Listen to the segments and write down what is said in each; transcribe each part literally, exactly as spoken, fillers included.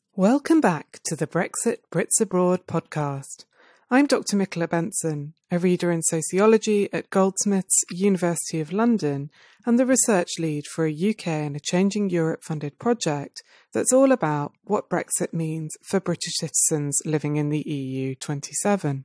Welcome back to the Brexit Brits Abroad podcast. I'm Doctor Nicola Benson, a reader in sociology at Goldsmiths, University of London, and the research lead for a U K and a Changing Europe funded project that's all about what Brexit means for British citizens living in the E U twenty-seven.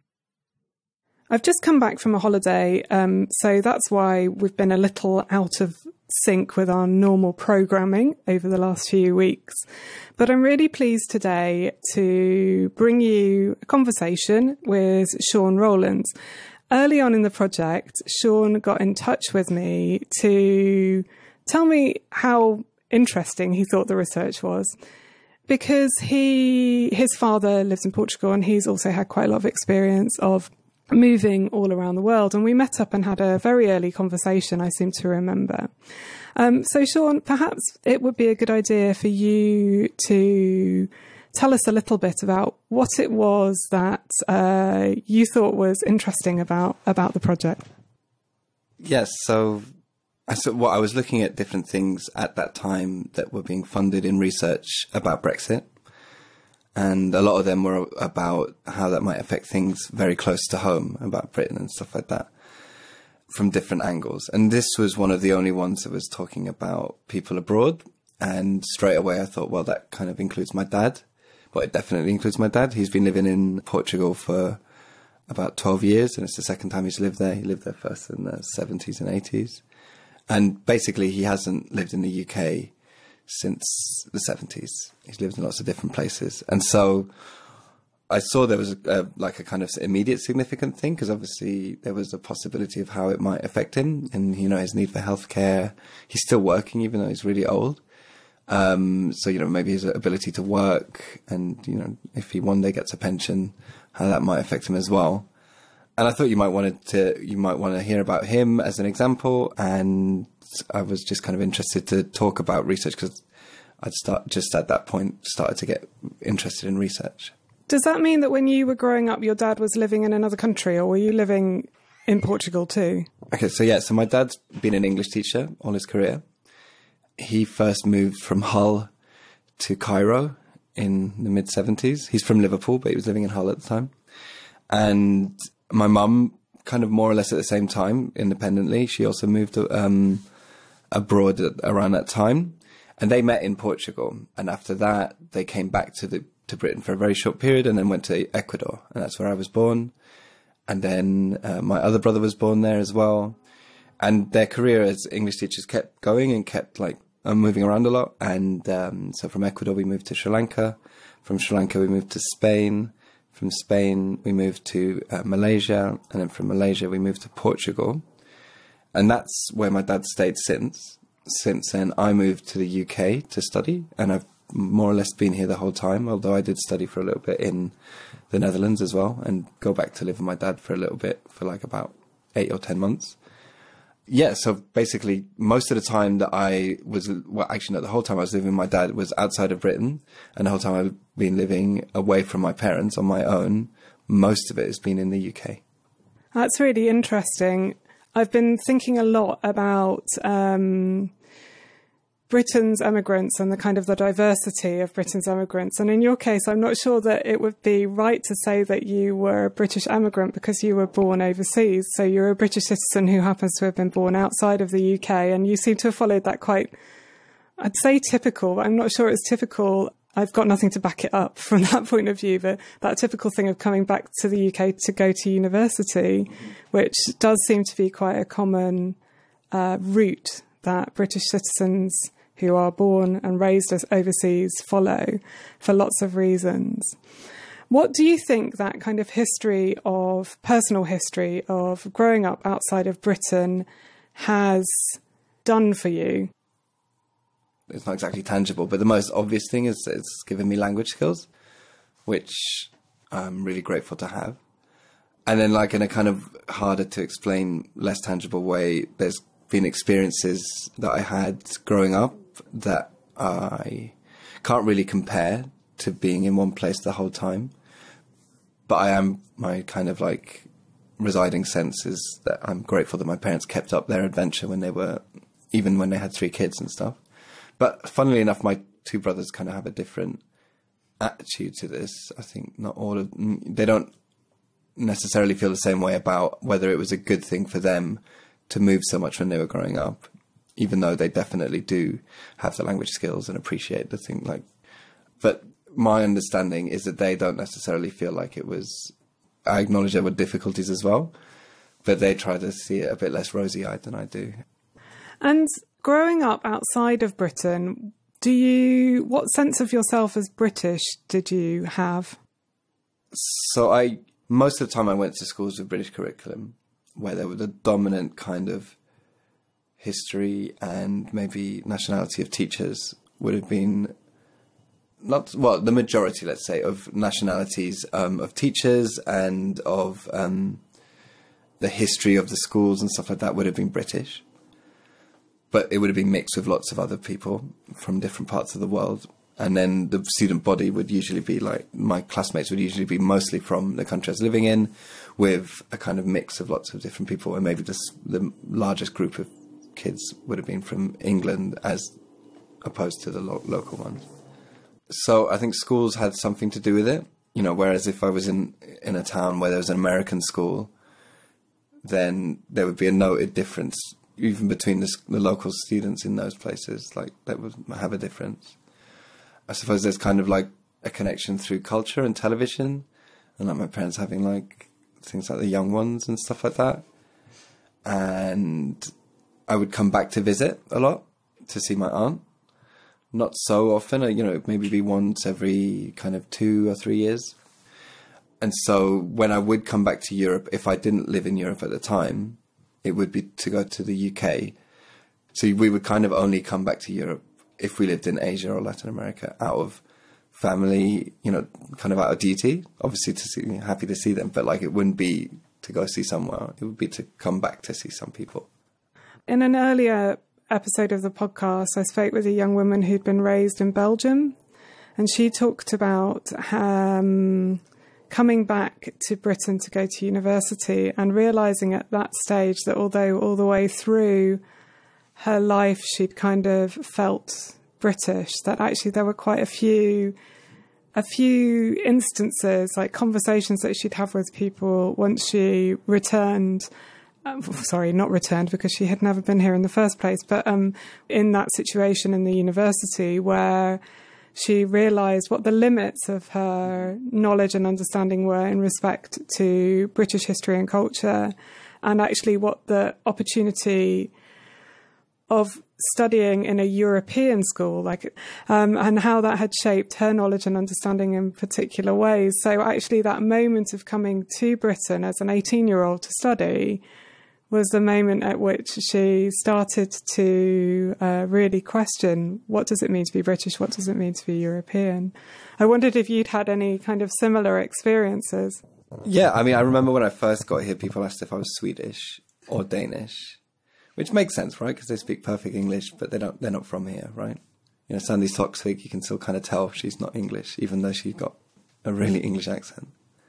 I've just come back from a holiday, um, so that's why we've been a little out of sync with our normal programming over the last few weeks. But I'm really pleased today to bring you a conversation with Sean Rowlands. Early on in the project, Sean got in touch with me to tell me how interesting he thought the research was, because he his father lives in Portugal and he's also had quite a lot of experience of moving all around the world. And we met up and had a very early conversation, I seem to remember. Um, so, Sean, perhaps it would be a good idea for you to tell us a little bit about what it was that uh, you thought was interesting about, about the project. Yes, so I, so well, I was looking at different things at that time that were being funded in research about Brexit. And a lot of them were about how that might affect things very close to home, about Britain and stuff like that, from different angles. And this was one of the only ones that was talking about people abroad. And straight away I thought, well, that kind of includes my dad. Well, it definitely includes my dad. He's been living in Portugal for about twelve years, and it's the second time he's lived there. He lived there first in the seventies and eighties. And basically he hasn't lived in the U K since the seventies. He's lived in lots of different places. And so I saw there was a, a, like a kind of immediate significant thing, because obviously there was a possibility of how it might affect him and, you know, his need for healthcare. He's still working even though he's really old. Um, so, you know, maybe his ability to work and, you know, if he one day gets a pension, how that might affect him as well. And I thought you might want to, you might want to hear about him as an example. And I was just kind of interested to talk about research because I'd start just at that point started to get interested in research. Does that mean that when you were growing up, your dad was living in another country, or were you living in Portugal too? Okay, so yeah, so my dad's been an English teacher all his career. He first moved from Hull to Cairo in the mid seventies. He's from Liverpool, but he was living in Hull at the time. And my mum, kind of more or less at the same time, independently, she also moved um, abroad at, around that time. And they met in Portugal. And after that, they came back to the to Britain for a very short period and then went to Ecuador. And that's where I was born. And then uh, my other brother was born there as well. And their career as English teachers kept going and kept like uh, moving around a lot. And um, so from Ecuador, we moved to Sri Lanka. From Sri Lanka, we moved to Spain. From Spain, we moved to uh, Malaysia. And then from Malaysia, we moved to Portugal. And that's where my dad stayed since. Since then, I moved to the U K to study. And I've more or less been here the whole time, although I did study for a little bit in the Netherlands as well and go back to live with my dad for a little bit for like about eight or ten months. Yeah, so basically most of the time that I was, well, actually not the whole time I was living with my dad was outside of Britain, and the whole time I've been living away from my parents on my own. Most of it has been in the U K. That's really interesting. I've been thinking a lot about um, Britain's emigrants and the kind of the diversity of Britain's emigrants. And in your case, I'm not sure that it would be right to say that you were a British emigrant because you were born overseas. So you're a British citizen who happens to have been born outside of the U K. And you seem to have followed that quite, I'd say typical, but I'm not sure it's typical. I've got nothing to back it up from that point of view, but that typical thing of coming back to the U K to go to university, which does seem to be quite a common uh, route that British citizens who are born and raised as overseas follow for lots of reasons. What do you think that kind of history of, personal history of growing up outside of Britain has done for you? It's not exactly tangible, but the most obvious thing is it's given me language skills, which I'm really grateful to have. And then like in a kind of harder to explain, less tangible way, there's been experiences that I had growing up that I can't really compare to being in one place the whole time. But I am, my kind of like residing sense is that I'm grateful that my parents kept up their adventure when they were, even when they had three kids and stuff. But funnily enough, my two brothers kind of have a different attitude to this. I think not all of they don't necessarily feel the same way about whether it was a good thing for them to move so much when they were growing up, even though they definitely do have the language skills and appreciate the thing. Like, but my understanding is that they don't necessarily feel like it was. I acknowledge there were difficulties as well, but they try to see it a bit less rosy-eyed than I do. And growing up outside of Britain, do you, what sense of yourself as British did you have? So I, most of the time I went to schools with British curriculum, where there was a dominant kind of history and maybe nationality of teachers would have been not, well, the majority, let's say, of nationalities um, of teachers and of um, the history of the schools and stuff like that would have been British. But it would have been mixed with lots of other people from different parts of the world. And then the student body would usually be like, my classmates would usually be mostly from the country I was living in, with a kind of mix of lots of different people. And maybe this, the largest group of kids would have been from England as opposed to the lo- local ones. So I think schools had something to do with it, you know, whereas if I was in, in a town where there was an American school, then there would be a noted difference, even between the, the local students in those places, like that would have a difference. I suppose there's kind of like a connection through culture and television, and like my parents having like things like The Young Ones and stuff like that. And I would come back to visit a lot to see my aunt. Not so often, you know, maybe be once every kind of two or three years. And so when I would come back to Europe, if I didn't live in Europe at the time, it would be to go to the U K. So we would kind of only come back to Europe if we lived in Asia or Latin America out of family, you know, kind of out of duty, obviously to see, happy to see them, but like it wouldn't be to go see somewhere. It would be to come back to see some people. In an earlier episode of the podcast, I spoke with a young woman who'd been raised in Belgium, and she talked about um, coming back to Britain to go to university and realising at that stage that although all the way through her life she'd kind of felt British, that actually there were quite a few a few instances, like conversations that she'd have with people once she returned. Um, sorry, not returned because she had never been here in the first place, but um, in that situation in the university where she realised what the limits of her knowledge and understanding were in respect to British history and culture, and actually what the opportunity of studying in a European school, like, um, and how that had shaped her knowledge and understanding in particular ways. So actually that moment of coming to Britain as an eighteen-year-old to study was the moment at which she started to uh, really question, what does it mean to be British? What does it mean to be European? I wondered if you'd had any kind of similar experiences. Yeah, I mean, I remember when I first got here, people asked if I was Swedish or Danish, which makes sense, right? Because they speak perfect English, but they don't, they're not from here, right? You know, Sandy's Toksvig, you can still kind of tell she's not English, even though she's got a really English accent.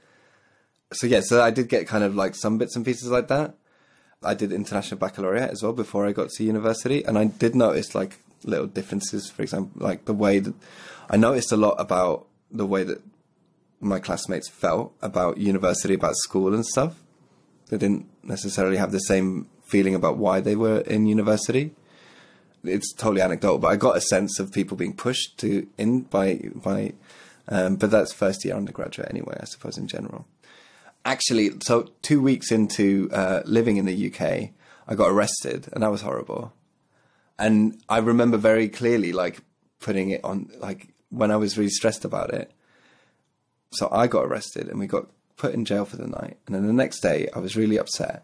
So yeah, so I did get kind of like some bits and pieces like that. I did international baccalaureate as well before I got to university, and I did notice like little differences. For example, like the way that I noticed a lot about the way that my classmates felt about university, about school and stuff. They didn't necessarily have the same feeling about why they were in university. It's totally anecdotal, but I got a sense of people being pushed to in by by, um, but that's first year undergraduate anyway, I suppose in general. Actually, so two weeks into uh, living in the U K, I got arrested, and that was horrible. And I remember very clearly, like, putting it on, like, when I was really stressed about it. So I got arrested, and we got put in jail for the night. And then the next day, I was really upset.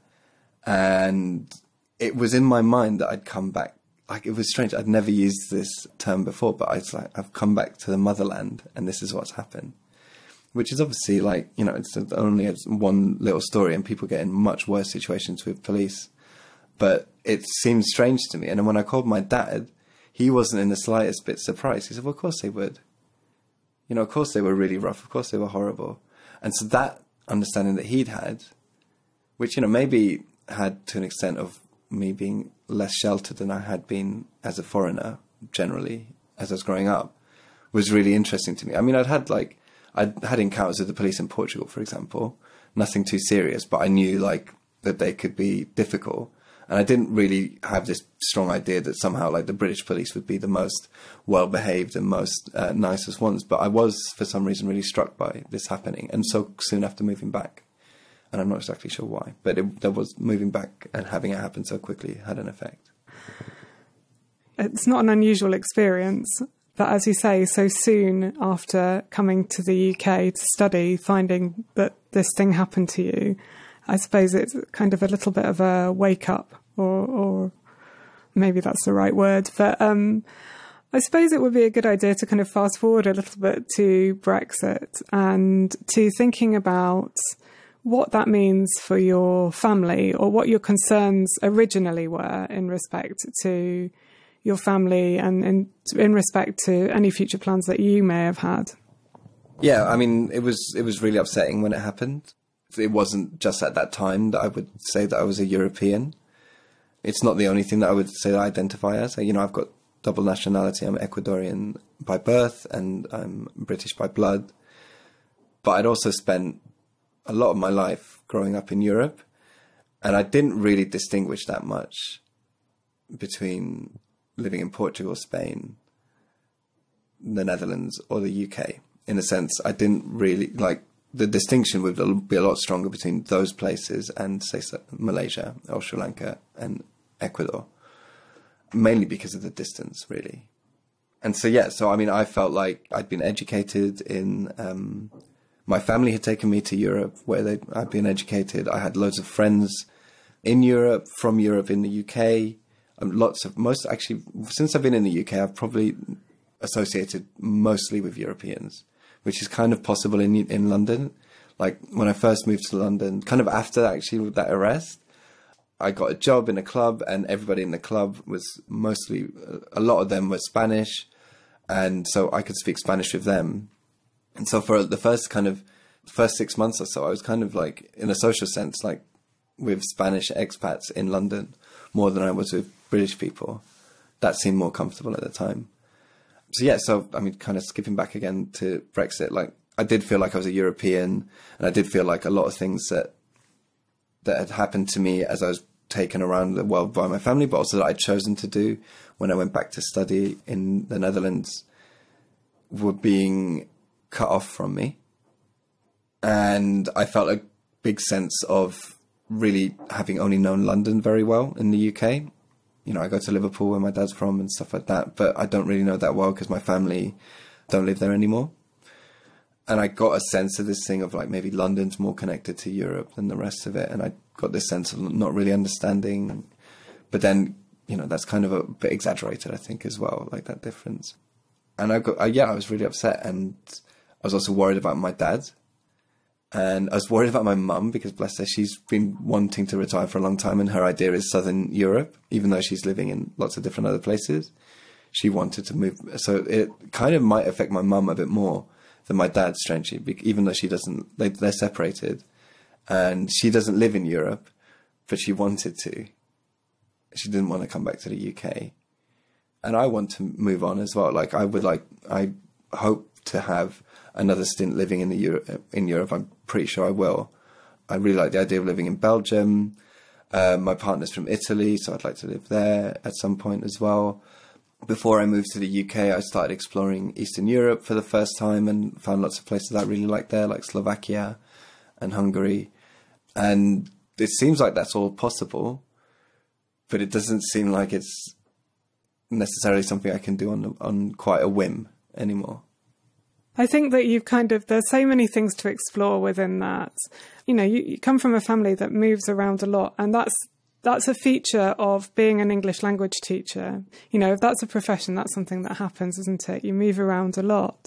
And it was in my mind that I'd come back. Like, it was strange. I'd never used this term before, but I was like, I've come back to the motherland, and this is what's happened. Which is obviously like, you know, it's only one little story and people get in much worse situations with police. But it seemed strange to me. And then when I called my dad, he wasn't in the slightest bit surprised. He said, well, of course they would. You know, of course they were really rough. Of course they were horrible. And so that understanding that he'd had, which, you know, maybe had to an extent of me being less sheltered than I had been as a foreigner, generally, as I was growing up, was really interesting to me. I mean, I'd had like, I'd had encounters with the police in Portugal, for example, nothing too serious, but I knew like that they could be difficult. And I didn't really have this strong idea that somehow like the British police would be the most well-behaved and most uh, nicest ones. But I was, for some reason, really struck by this happening. And so soon after moving back, and I'm not exactly sure why, but it, there was moving back and having it happen so quickly had an effect. It's not an unusual experience, but as you say, so soon after coming to the U K to study, finding that this thing happened to you, I suppose it's kind of a little bit of a wake up, or, or maybe that's the right word. But um, I suppose it would be a good idea to kind of fast forward a little bit to Brexit and to thinking about what that means for your family, or what your concerns originally were in respect to your family and, and in respect to any future plans that you may have had. Yeah, I mean, it was it was really upsetting when it happened. It wasn't just at that time that I would say that I was a European. It's not the only thing that I would say that I identify as. You know, I've got double nationality. I'm Ecuadorian by birth and I'm British by blood. But I'd also spent a lot of my life growing up in Europe, and I didn't really distinguish that much between living in Portugal, Spain, the Netherlands, or the U K. In a sense, I didn't really like... The distinction would be a lot stronger between those places and, say, Malaysia or Sri Lanka and Ecuador, mainly because of the distance, really. And so, yeah, so, I mean, I felt like I'd been educated in... Um, my family had taken me to Europe, where they, I'd been educated. I had loads of friends in Europe, from Europe, in the U K. Um, lots of... Most, actually, since I've been in the U K, I've probably associated mostly with Europeans, which is kind of possible in in London. Like, when I first moved to London, kind of after, actually, with that arrest, I got a job in a club, and everybody in the club was mostly, a lot of them were Spanish, and so I could speak Spanish with them. And so for the first kind of, first six months or so, I was kind of like, in a social sense, like, with Spanish expats in London, more than I was with British people. That seemed more comfortable at the time. So yeah, so, I mean, kind of skipping back again to Brexit, like, I did feel like I was a European, and I did feel like a lot of things that that had happened to me as I was taken around the world by my family, but also that I'd chosen to do when I went back to study in the Netherlands, were being cut off from me. And I felt a big sense of really having only known London very well in the U K. You know, I go to Liverpool, where my dad's from, and stuff like that, but I don't really know that well because my family don't live there anymore. And I got a sense of this thing of like, maybe London's more connected to Europe than the rest of it. And I got this sense of not really understanding. But then, you know, that's kind of a bit exaggerated, I think, as well, like that difference. And I got, uh, yeah, I was really upset. And I was also worried about my dad. And I was worried about my mum, because bless her, she's been wanting to retire for a long time, and her idea is Southern Europe, even though she's living in lots of different other places. She wanted to move. So it kind of might affect my mum a bit more than my dad, strangely, even though she doesn't, they, they're separated. And she doesn't live in Europe, but she wanted to. She didn't want to come back to the U K. And I want to move on as well. Like, I would like, I hope to have another stint living in the Euro- in Europe. I'm pretty sure I will. I really like the idea of living in Belgium. Uh, my partner's from Italy, so I'd like to live there at some point as well. Before I moved to the U K, I started exploring Eastern Europe for the first time and found lots of places I really like there, like Slovakia and Hungary. And it seems like that's all possible, but it doesn't seem like it's necessarily something I can do on on quite a whim anymore. I think that you've kind of, there's so many things to explore within that. You know, you, you come from a family that moves around a lot, and that's that's a feature of being an English language teacher. You know, if that's a profession, that's something that happens, isn't it? You move around a lot.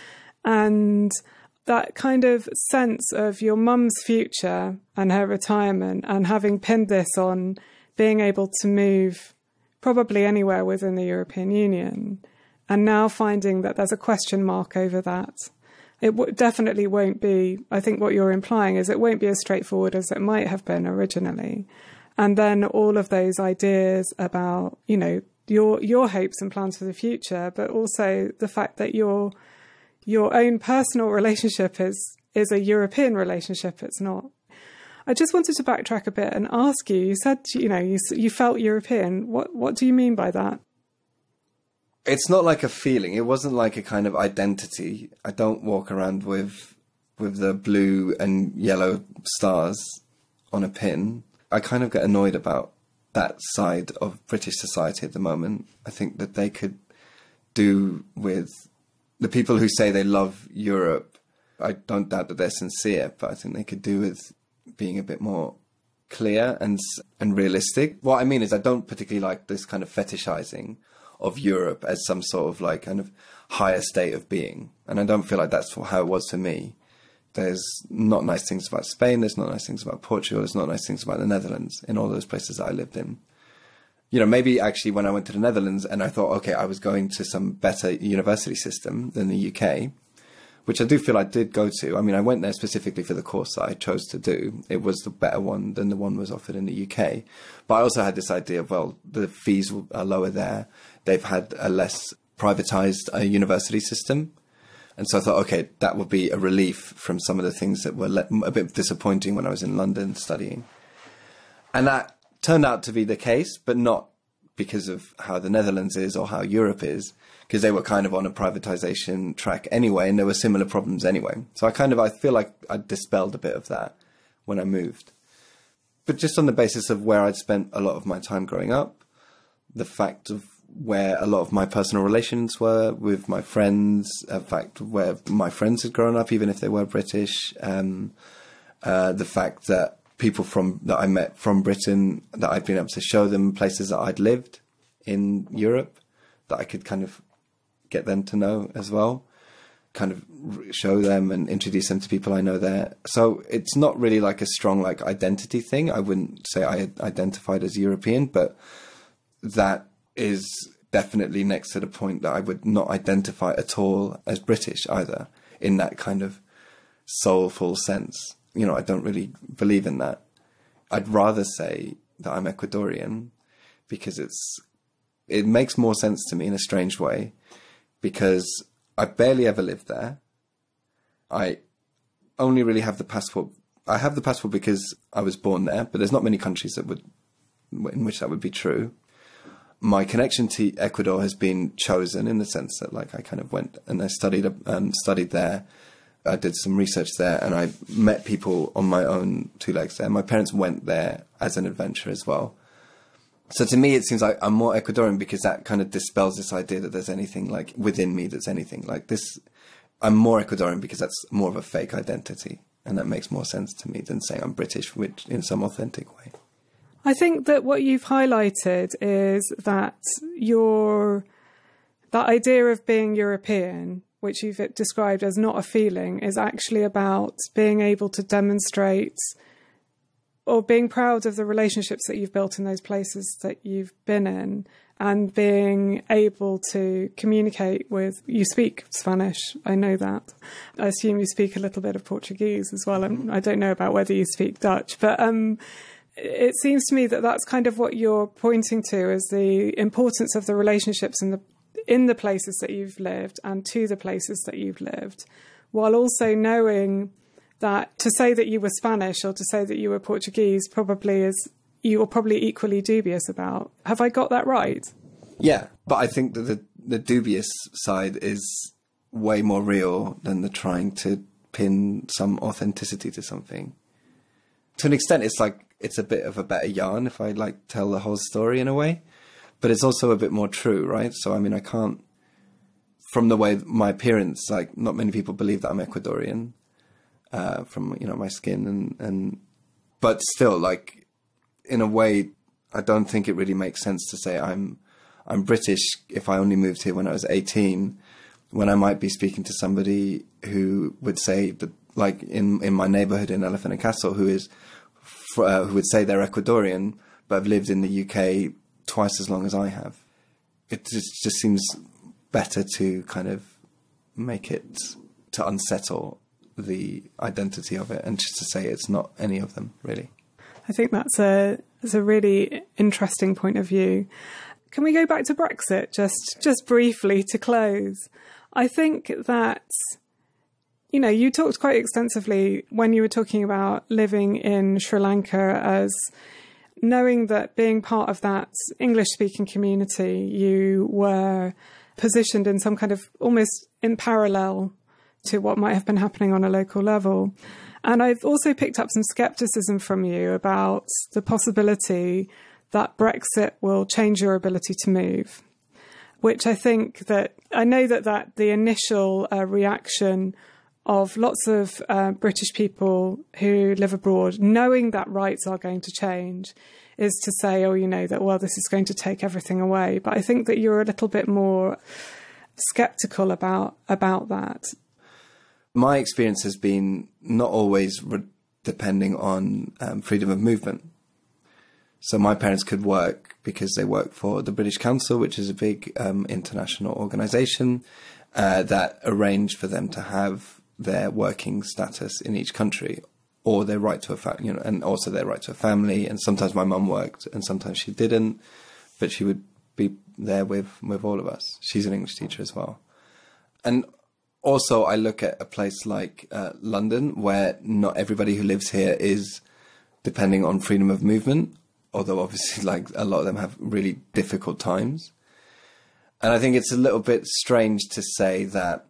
And that kind of sense of your mum's future and her retirement, and having pinned this on being able to move probably anywhere within the European Union, and now finding that there's a question mark over that. It w- definitely won't be, I think what you're implying is it won't be as straightforward as it might have been originally. And then all of those ideas about, you know, your your hopes and plans for the future, but also the fact that your your own personal relationship is is a European relationship. It's not. I just wanted to backtrack a bit and ask you. You said you know you you felt European. What what do you mean by that? It's not like a feeling. It wasn't like a kind of identity. I don't walk around with with the blue and yellow stars on a pin. I kind of get annoyed about that side of British society at the moment. I think that they could do with the people who say they love Europe. I don't doubt that they're sincere, but I think they could do with being a bit more clear and and realistic. What I mean is I don't particularly like this kind of fetishizing of Europe as some sort of like kind of higher state of being. And I don't feel like that's how it was for me. There's not nice things about Spain, there's not nice things about Portugal, there's not nice things about the Netherlands in all those places that I lived in. You know, maybe actually when I went to the Netherlands and I thought, okay, I was going to some better university system than the U K, which I do feel I did go to. I mean, I went there specifically for the course that I chose to do. It was the better one than the one was offered in the U K. But I also had this idea of, well, the fees are lower there. They've had a less privatized uh, university system. And so I thought, okay, that would be a relief from some of the things that were le- a bit disappointing when I was in London studying. And that turned out to be the case, but not because of how the Netherlands is or how Europe is, because they were kind of on a privatization track anyway, and there were similar problems anyway. So I kind of, I feel like I dispelled a bit of that when I moved. But just on the basis of where I'd spent a lot of my time growing up, the fact of where a lot of my personal relations were with my friends, in fact, where my friends had grown up, even if they were British, um, uh, the fact that people from that I met from Britain, that I'd been able to show them places that I'd lived in Europe, that I could kind of get them to know as well, kind of show them and introduce them to people I know there. So it's not really like a strong like identity thing. I wouldn't say I identified as European, but that is definitely next to the point that I would not identify at all as British either, in that kind of soulful sense. You know, I don't really believe in that. I'd rather say that I'm Ecuadorian because it's it makes more sense to me in a strange way, because I barely ever lived there. I only really have the passport. I have the passport because I was born there, but there's not many countries that would in which that would be true. My connection to Ecuador has been chosen in the sense that, like, I kind of went and I studied um, studied there. I did some research there, and I met people on my own two legs there. My parents went there as an adventure as well. So to me, it seems like I'm more Ecuadorian because that kind of dispels this idea that there's anything like within me that's anything like this. I'm more Ecuadorian because that's more of a fake identity, and that makes more sense to me than saying I'm British, which in some authentic way. I think that what you've highlighted is that your that idea of being European, which you've described as not a feeling, is actually about being able to demonstrate or being proud of the relationships that you've built in those places that you've been in, and being able to communicate with... You speak Spanish, I know that. I assume you speak a little bit of Portuguese as well. And I don't know about whether you speak Dutch, but um, it seems to me that that's kind of what you're pointing to as the importance of the relationships in the in the places that you've lived and to the places that you've lived, while also knowing that to say that you were Spanish or to say that you were Portuguese probably is, you were probably equally dubious about. Have I got that right? Yeah, but I think that the, the dubious side is way more real than the trying to pin some authenticity to something. To an extent, it's like, it's a bit of a better yarn if I like tell the whole story in a way. But it's also a bit more true, right? So, I mean, I can't, from the way my appearance, like, not many people believe that I'm Ecuadorian, uh, from, you know, my skin and, and, but still, like, in a way, I don't think it really makes sense to say I'm, I'm British if I only moved here when I was eighteen, when I might be speaking to somebody who would say that, like, in, in my neighborhood in Elephant and Castle, who is, uh, who would say they're Ecuadorian, but have lived in the U K twice as long as I have. It just, just seems better to kind of make it, to unsettle the identity of it and just to say it's not any of them, really. I think that's a, that's a really interesting point of view. can we go back to Brexit just, just briefly to close? I think that, you know, you talked quite extensively when you were talking about living in Sri Lanka as knowing that being part of that English-speaking community, you were positioned in some kind of almost in parallel to what might have been happening on a local level. And I've also picked up some skepticism from you about the possibility that Brexit will change your ability to move, which I think that, I know that, that the initial uh, reaction of lots of uh, British people who live abroad, knowing that rights are going to change, is to say, oh, you know, that, well, this is going to take everything away. But I think that you're a little bit more sceptical about about that. My experience has been not always re- depending on um, freedom of movement. So my parents could work because they work for the British Council, which is a big um, international organisation uh, that arranged for them to have their working status in each country, or their right to a fa- you know, and also their right to a family. And sometimes my mum worked, and sometimes she didn't, but she would be there with with all of us. She's an English teacher as well, and also I look at a place like uh, London, where not everybody who lives here is depending on freedom of movement, although obviously, like, a lot of them have really difficult times. And I think it's a little bit strange to say that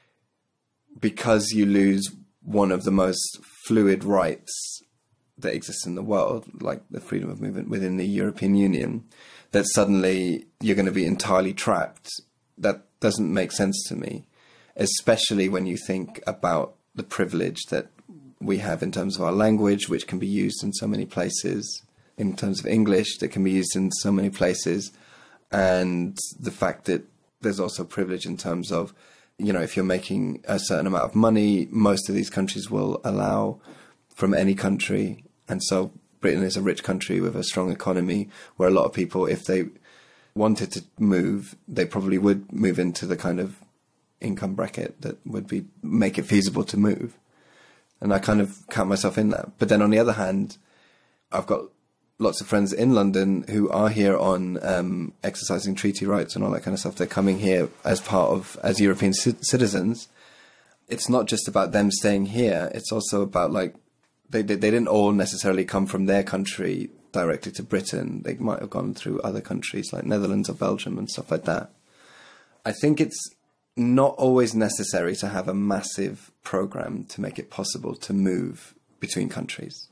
because you lose one of the most fluid rights that exists in the world, like the freedom of movement within the European Union, that suddenly you're going to be entirely trapped. That doesn't make sense to me, especially when you think about the privilege that we have in terms of our language, which can be used in so many places, in terms of English that can be used in so many places, and the fact that there's also privilege in terms of, you know, if you're making a certain amount of money, most of these countries will allow from any country. And so Britain is a rich country with a strong economy where a lot of people, if they wanted to move, they probably would move into the kind of income bracket that would be make it feasible to move. And I kind of count myself in that. But then on the other hand, I've got lots of friends in London who are here on um, exercising treaty rights and all that kind of stuff. They're coming here as part of, as European c- citizens. It's not just about them staying here. It's also about, like, they, they they didn't all necessarily come from their country directly to Britain. They might have gone through other countries like Netherlands or Belgium and stuff like that. I think it's not always necessary to have a massive program to make it possible to move between countries.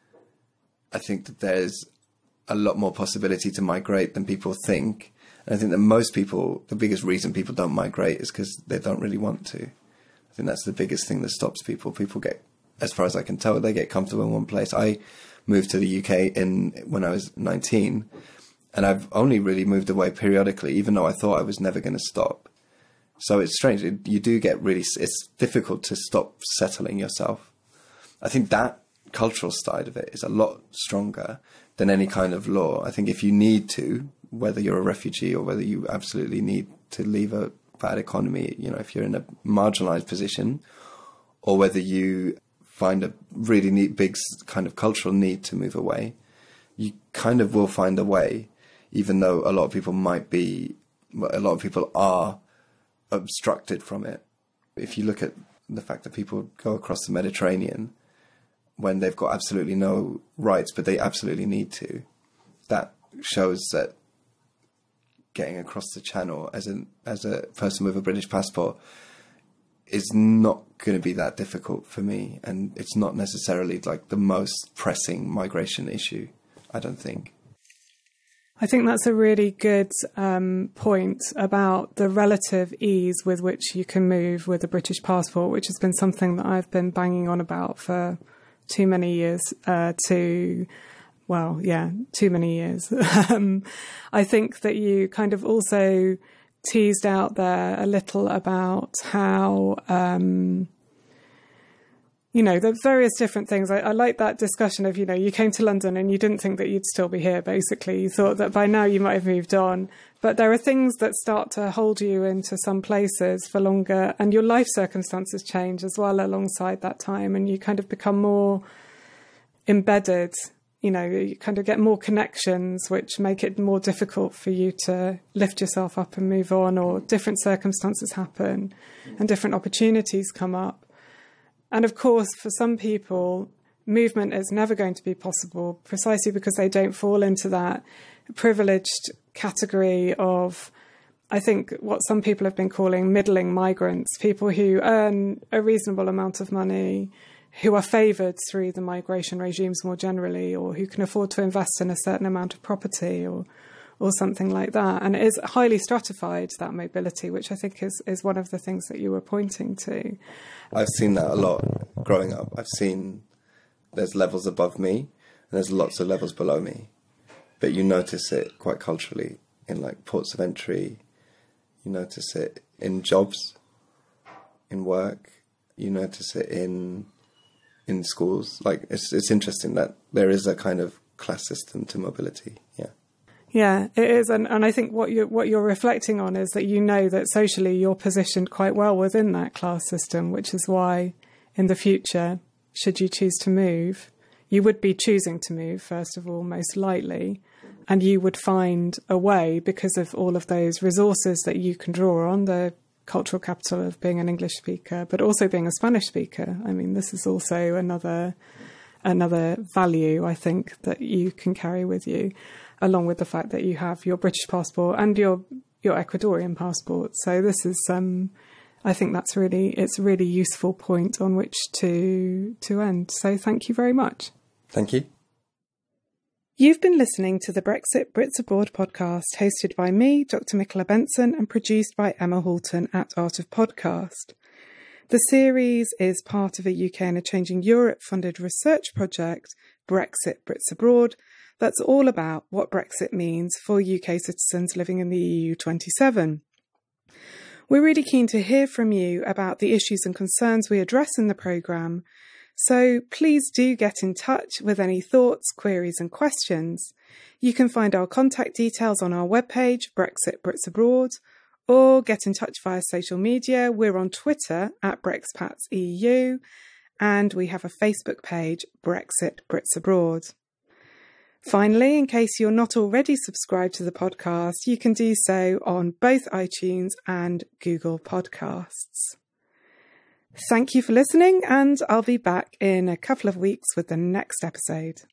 I think that there's a lot more possibility to migrate than people think. And I think that most people, the biggest reason people don't migrate is because they don't really want to. I think that's the biggest thing that stops people. People get, as far as I can tell, they get comfortable in one place. I moved to the U K in when I was nineteen, and I've only really moved away periodically, even though I thought I was never going to stop. So it's strange. It, you do get really, it's difficult to stop settling yourself. I think that cultural side of it is a lot stronger than any kind of law. I think if you need to, whether you're a refugee or whether you absolutely need to leave a bad economy, you know, if you're in a marginalized position, or whether you find a really neat, big kind of cultural need to move away, you kind of will find a way, even though a lot of people might be, a lot of people are obstructed from it. If you look at the fact that people go across the Mediterranean when they've got absolutely no rights, but they absolutely need to, that shows that getting across the channel as an as a person with a British passport is not going to be that difficult for me, and it's not necessarily like the most pressing migration issue, I don't think. I think that's a really good um, point about the relative ease with which you can move with a British passport, which has been something that I've been banging on about for too many years uh, to, well, yeah, too many years. um, I think that you kind of also teased out there a little about how, um, you know, the various different things. I, I like that discussion of, you know, you came to London and you didn't think that you'd still be here, basically. You thought that by now you might have moved on. But there are things that start to hold you into some places for longer, and your life circumstances change as well alongside that time, and you kind of become more embedded, you know, you kind of get more connections, which make it more difficult for you to lift yourself up and move on, or different circumstances happen and different opportunities come up. And of course, for some people, movement is never going to be possible precisely because they don't fall into that privileged category of, I think, what some people have been calling middling migrants, people who earn a reasonable amount of money, who are favoured through the migration regimes more generally, or who can afford to invest in a certain amount of property or or something like that. And it is highly stratified, that mobility, which I think is, is one of the things that you were pointing to. I've seen that a lot growing up. I've seen there's levels above me and there's lots of levels below me. But you notice it quite culturally in like ports of entry. You notice it in jobs, in work. You notice it in in schools. Like it's it's interesting that there is a kind of class system to mobility. Yeah. Yeah, it is, and, and I think what you what you're reflecting on is that you know that socially you're positioned quite well within that class system, which is why in the future, should you choose to move, you would be choosing to move, first of all, most likely, and you would find a way because of all of those resources that you can draw on, the cultural capital of being an English speaker, but also being a Spanish speaker. I mean, this is also another another value, I think, that you can carry with you, along with the fact that you have your British passport and your your Ecuadorian passport. So this is, um, I think that's really, it's a really useful point on which to to end. So thank you very much. Thank you. You've been listening to the Brexit Brits Abroad podcast, hosted by me, Doctor Michaela Benson, and produced by Emma Halton at Art of Podcast. The series is part of a U K and a Changing Europe funded research project, Brexit Brits Abroad, that's all about what Brexit means for U K citizens living in the E U twenty-seven. We're really keen to hear from you about the issues and concerns we address in the programme, so please do get in touch with any thoughts, queries and questions. You can find our contact details on our webpage, Brexit Brits Abroad, or get in touch via social media. We're on Twitter at BrexPatsEU, and we have a Facebook page, Brexit Brits Abroad. Finally, in case you're not already subscribed to the podcast, you can do so on both iTunes and Google Podcasts. Thank you for listening, and I'll be back in a couple of weeks with the next episode.